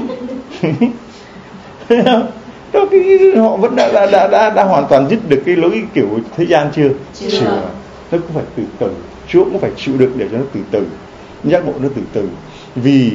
Đó, cái, họ vẫn đã, đã, đã, đã, đã hoàn toàn dứt được cái lối kiểu thế gian chưa? Chưa. Nó cũng phải từ từ. Chúa cũng phải chịu đựng để cho nó từ từ, giác ngộ nó từ từ. Vì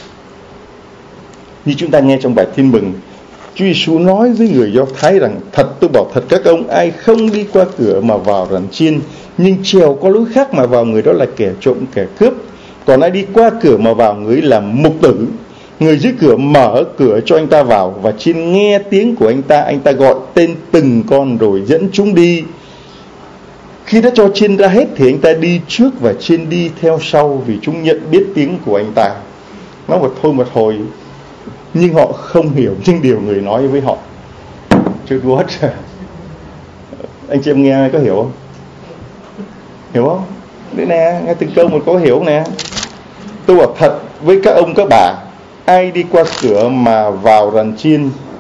như chúng ta nghe trong bài Tin Mừng, Chúa Giêsu nói với người Do Thái rằng, thật tôi bảo thật các ông, ai không đi qua cửa mà vào rằn chiên, nhưng trèo qua lối khác mà vào, người đó là kẻ trộm, kẻ cướp. Còn ai đi qua cửa mà vào, người là mục tử. Người dưới cửa mở cửa cho anh ta vào, và chiên nghe tiếng của anh ta, anh ta gọi tên từng con rồi dẫn chúng đi. Khi đã cho chiên ra hết thì anh ta đi trước và chiên đi theo sau, vì chúng nhận biết tiếng của anh ta. Nói một thôi một hồi, nhưng họ không hiểu những điều người nói với họ. Chứ what? Anh chị em nghe có hiểu không? Hiểu không? Đấy nè, nghe từng câu một có hiểu nè. Tôi bảo thật với các ông các bà, ai đi qua cửa mà vào rằn chiên,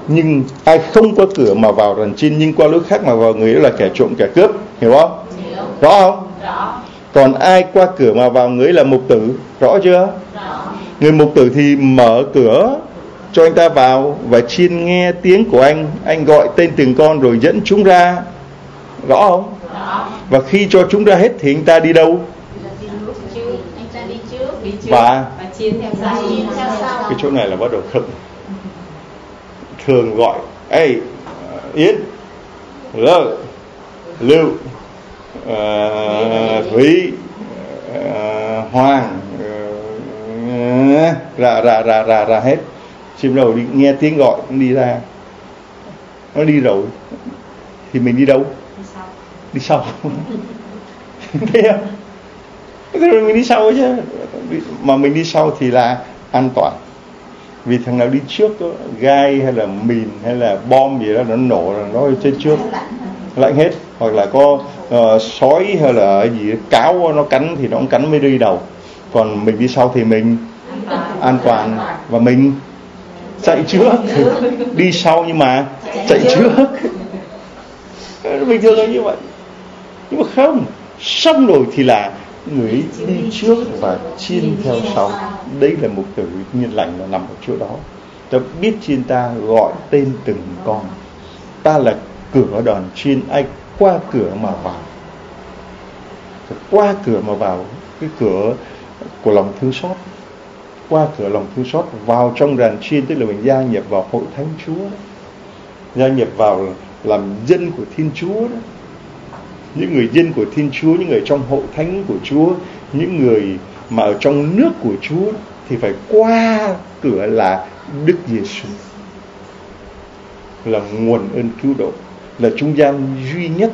Nhưng ai không qua cửa mà vào đàn chiên, nhưng qua lối khác mà vào, người đó là kẻ trộm, kẻ cướp. Hiểu không? Hiểu. Rõ không? Rõ. Còn ai qua cửa mà vào, người là mục tử. Rõ chưa? Rõ. Người mục tử thì mở cửa cho anh ta vào, và chiên nghe tiếng của anh. Anh gọi tên từng con rồi dẫn chúng ra. Rõ không? Rõ. Và khi cho chúng ra hết thì anh ta đi đâu? Anh ta đi trước. Đi trước Và và chiên theo sau. Chiên theo sau. cái chỗ này là bắt đầu khựng. Thường gọi: ê Yến, Lơ, Lưu, uh, Thúy, uh, Hoàng, uh, ra ra ra ra ra hết. Chim đầu đi nghe tiếng gọi nó đi ra. Nó đi rồi thì mình đi đâu? Đi sau. Đi sau. Thấy không? Thế rồi mình đi sau chứ. Mà mình đi sau thì là an toàn. Vì thằng nào đi trước đó, gai hay là mìn hay là bom gì đó nó nổ là nó trên trước, lạnh hết. Hoặc là có uh, sói hay là gì cáo nó cắn thì nó cũng cắn mới đi đầu. Còn mình đi sau thì mình an toàn, và mình chạy trước. Đi sau nhưng mà chạy trước. Bình thường là như vậy. Nhưng mà không, xong rồi thì là người ấy đi trước và chiên theo sau. Đấy là mục tử Nhân Lành là nằm ở chỗ đó. Ta biết chiên ta gọi tên từng con. Ta là cửa đòn chiên, ai qua cửa mà vào. Qua cửa mà vào, cái cửa của lòng thương xót. Qua cửa lòng thương xót vào trong đàn chiên, tức là mình gia nhập vào hội thánh Chúa, gia nhập vào làm dân của Thiên Chúa đó. Những người dân của Thiên Chúa, những người trong hội thánh của Chúa, những người mà ở trong nước của Chúa thì phải qua cửa là Đức Giêsu, là nguồn ơn cứu độ, là trung gian duy nhất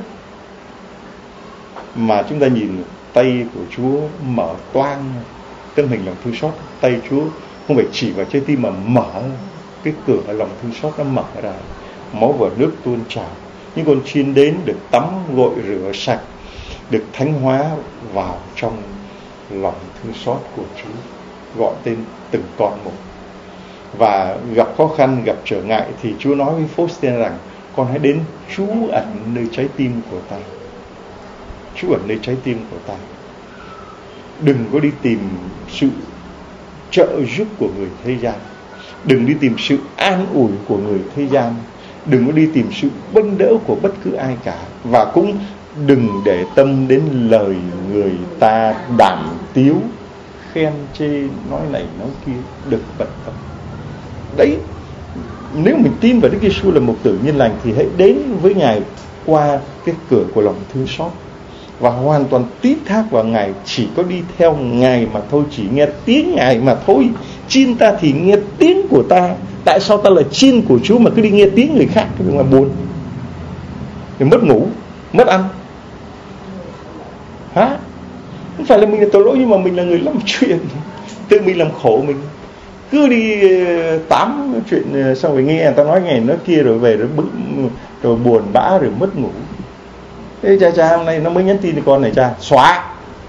mà chúng ta nhìn tay của Chúa mở toang tấm hình lòng thương xót. Tay Chúa không phải chỉ vào trái tim mà mở cái cửa lòng thương xót, nó mở ra, máu và nước tuôn trào. Những con chiên đến được tắm gội rửa sạch, được thánh hóa vào trong lòng thương xót của Chúa, gọi tên từng con một. Và gặp khó khăn, gặp trở ngại thì Chúa nói với Faustin rằng: con hãy đến trú ẩn nơi trái tim của ta. Trú ẩn nơi trái tim của ta. Đừng có đi tìm sự trợ giúp của người thế gian, đừng đi tìm sự an ủi của người thế gian, đừng có đi tìm sự bâng đỡ của bất cứ ai cả, và cũng đừng để tâm đến lời người ta đàm tiếu, khen chê, nói này nói kia. Đừng bận tâm. Đấy, nếu mình tin vào Đức Giêsu là mục tử Nhân Lành thì hãy đến với Ngài qua cái cửa của lòng thương xót, và hoàn toàn tín thác vào Ngài. Chỉ có đi theo Ngài mà thôi, chỉ nghe tiếng Ngài mà thôi. Chiên ta thì nghe tiếng của ta. Tại sao ta là chiên của Chúa mà cứ đi nghe tiếng người khác thì mà buồn, thì mất ngủ, mất ăn. Hả? Không phải là mình là tội lỗi, nhưng mà mình là người làm chuyện, tự mình làm khổ mình. Cứ đi tám chuyện xong rồi nghe người ta nói ngày nói kia, rồi về rồi bực, rồi buồn bã, rồi mất ngủ. Thế cha cha hôm nay nó mới nhắn tin cho con này: cha xóa,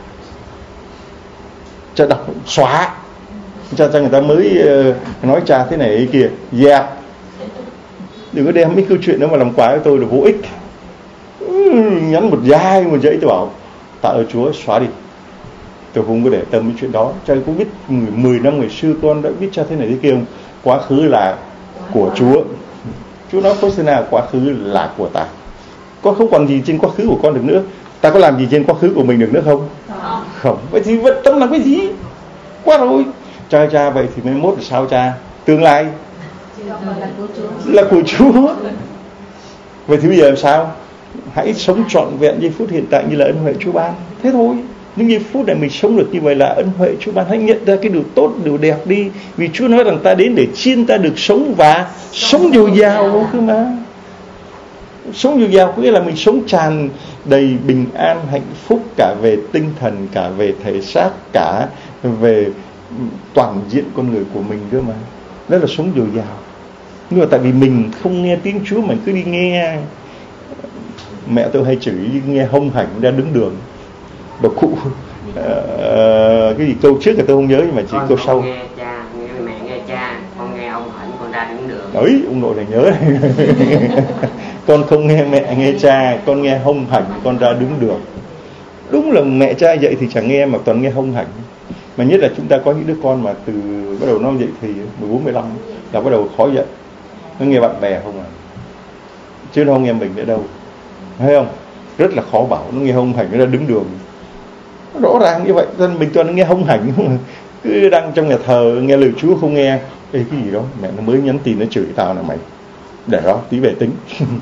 cha đọc xóa. Cha cha người ta mới nói cha thế này ấy kia, dẹp. Yeah. Đừng có đem mấy câu chuyện đó mà làm quái với tôi là vô ích. Ừ, nhắn một dai một dãy tôi bảo tạ ơn Chúa, xóa đi. Tôi không có để tâm cái chuyện đó. Cha cũng biết mười năm ngày xưa con đã biết cha thế này thế kia không? Quá khứ là của Chúa. Chúa nói Faustina, quá khứ là của ta. Con không còn gì trên quá khứ của con được nữa. Ta có làm gì trên quá khứ của mình được nữa không? Không. Không. Vậy thì vẫn tâm làm cái gì? Quá rồi. Cha cha vậy thì mai mốt là sao cha? Tương lai là của Chúa. Vậy thì bây giờ làm sao? Hãy sống trọn vẹn giây phút hiện tại như là ân huệ Chúa ban. Thế thôi. Những giây phút này mình sống được như vậy là ân huệ Chúa ban. Hãy nhận ra cái điều tốt, điều đẹp đi. Vì Chúa nói rằng ta đến để chiên ta được sống và sống dồi dào cơ mà. Sống dồi dào có nghĩa là mình sống tràn đầy bình an, hạnh phúc, cả về tinh thần, cả về thể xác, cả về toàn diện con người của mình cơ mà. Đó là sống dồi dào. Nhưng mà tại vì mình không nghe tiếng Chúa, mình cứ đi nghe. Mẹ tôi hay chửi nghe hông hảnh ra đứng đường. Bà cụ uh, cái gì câu trước thì tôi không nhớ, nhưng mà chỉ con câu sau. Nghe cha, nghe mẹ nghe cha, con nghe ông hạnh con ra cha đứng đường. Đấy, ông nội này nhớ này. Con không nghe mẹ nghe cha, con nghe hông hạnh, con ra đứng đường. Đúng là mẹ cha dạy thì chẳng nghe mà toàn nghe hông hạnh. Mà nhất là chúng ta có những đứa con mà từ bắt đầu nó dậy thì mười bốn, mười lăm là bắt đầu khó dậy. Nó nghe bạn bè không à, chứ nó không nghe mình nữa đâu, thấy không? Rất là khó bảo, nó nghe hông hạnh nó ra đứng đường. Rõ ràng như vậy, nên mình toàn nghe hông hạnh không. Cứ đang trong nhà thờ nghe lời Chúa không nghe. Ê, cái gì đó, mẹ nó mới nhắn tin nó chửi tao là mày, để đó tí về tính.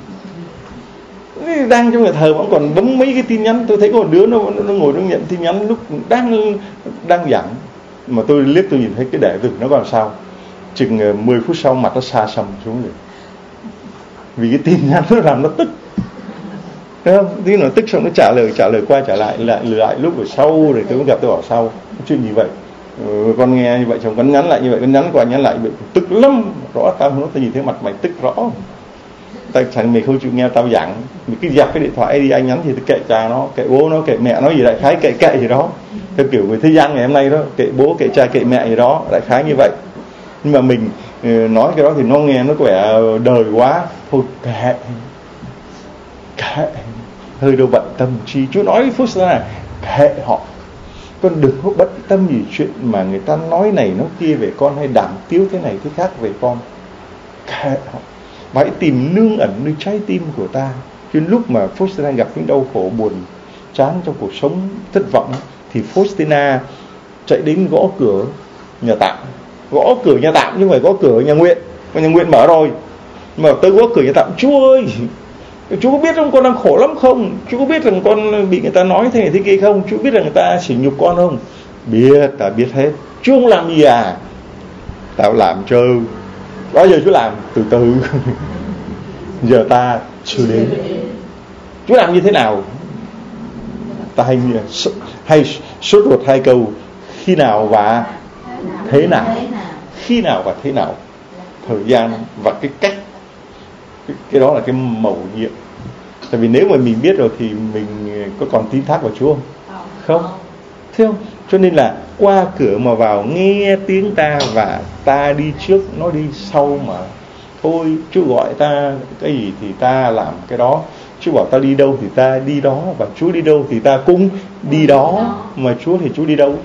Đang trong nhà thờ vẫn còn bấm mấy cái tin nhắn. Tôi thấy có một đứa nó, nó ngồi nó nhận tin nhắn lúc đang đang giảng, mà tôi liếc tôi nhìn thấy cái để rừng nó còn sao, chừng mười phút sau mặt nó xa sầm xuống rồi, vì cái tin nhắn nó làm nó tức. Đúng không? Tí nó tức xong nó trả lời trả lời qua trả lại lại lại lúc rồi sau rồi tôi cũng gặp tôi bảo sau chuyện gì vậy, ừ, con nghe như vậy xong con nhắn lại như vậy, con nhắn qua nhắn lại vậy tức lắm. Rõ tao nó tao nhìn thấy mặt mày tức rõ. Tại chẳng mày không chịu nghe tao giảng, mày cứ dẹp cái điện thoại đi, anh nhắn thì kệ cha nó, kệ bố nó, kệ mẹ nó gì đại khái, kệ kệ gì đó. Theo kiểu người thế gian ngày hôm nay đó, kệ bố, kệ cha, kệ mẹ gì đó, đại khái như vậy. Nhưng mà mình nói cái đó thì nó nghe nó có vẻ đời quá. Thôi kệ, kệ, hơi đâu bận tâm chi. Chú nói phút ra kệ họ, con đừng có bận tâm gì chuyện mà người ta nói này nói kia về con, hay đàm tiếu thế này thế khác về con. Kệ họ, hãy tìm nương ẩn nơi trái tim của ta. Chứ lúc mà Faustina gặp những đau khổ buồn chán trong cuộc sống, thất vọng, thì Faustina chạy đến gõ cửa nhà tạm. Gõ cửa nhà tạm nhưng phải gõ cửa nhà nguyện. Nhà nguyện mở rồi, mà tới gõ cửa nhà tạm: Chú ơi, chú có biết không, con đang khổ lắm không? Chú có biết rằng con bị người ta nói thế này thế kia không? Chú biết rằng người ta sỉ nhục con không? Biết, ta biết hết. Chú không làm gì à? Tao làm trơ. Bao giờ chú làm? Từ từ. Giờ ta chưa đến. Chú làm như thế nào? Ta hay hay sốt ruột hai câu: khi nào và thế nào. Khi nào và thế nào. Thời gian và cái cách. Cái, cái đó là cái mầu nhiệm. Tại vì nếu mà mình biết rồi thì mình có còn tin thác vào Chúa không? Không. Thấy không? Cho nên là qua cửa mà vào, nghe tiếng ta và ta đi trước, nó đi sau mà. Thôi, Chúa gọi ta cái gì thì ta làm cái đó. Chúa bảo ta đi đâu thì ta đi đó. Và Chúa đi đâu thì ta cũng đi đó. Mà Chúa thì Chúa đi đâu?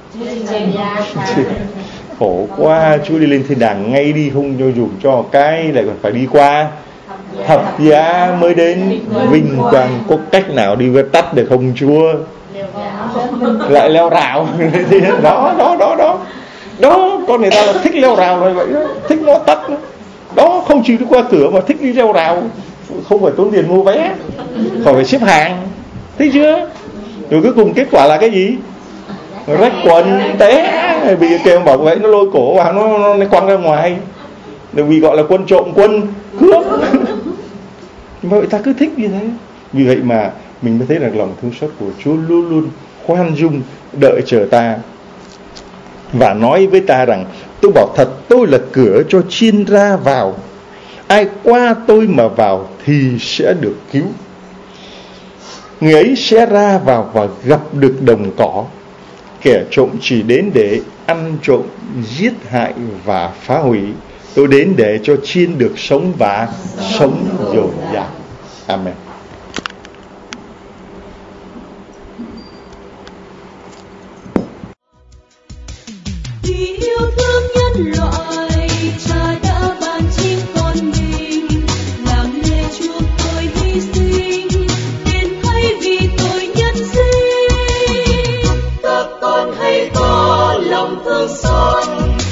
Khổ quá, Chúa đi lên thiên đàng ngay đi không cho dùng cho cái, lại còn phải đi qua thập giá mới đến vinh quang. Có cách nào đi với tắt được không Chúa? Lại leo rào. Đó, đó, đó, đó. Đó, con người ta là thích leo rào rồi vậy đó. Thích nó tắt đó. Đó, không chịu đi qua cửa mà thích đi leo rào. Không phải tốn tiền mua vé, khỏi phải xếp hàng. Thấy chưa? Rồi cuối cùng kết quả là cái gì? Rách quần, té, bị kêu bảo vệ nó lôi cổ vào, nó, nó, nó quăng ra ngoài. Rồi vì gọi là quân trộm, quân cướp. Mà người ta cứ thích như thế. Vì vậy mà mình mới thấy là lòng thương xót của Chúa luôn luôn khoan dung đợi chờ ta, và nói với ta rằng: tôi bảo thật, tôi là cửa cho chiên ra vào, ai qua tôi mà vào thì sẽ được cứu. Người ấy sẽ ra vào và gặp được đồng cỏ. Kẻ trộm chỉ đến để ăn trộm, giết hại và phá hủy. Tôi đến để cho chiên được sống và sống dồi dào. Amen. Vì yêu thương nhân loại, Cha đã ban chính con mình, làm lễ chuộc tội hy sinh, tiền thay vì tội nhân sinh. Các con hãy có lòng thương xót,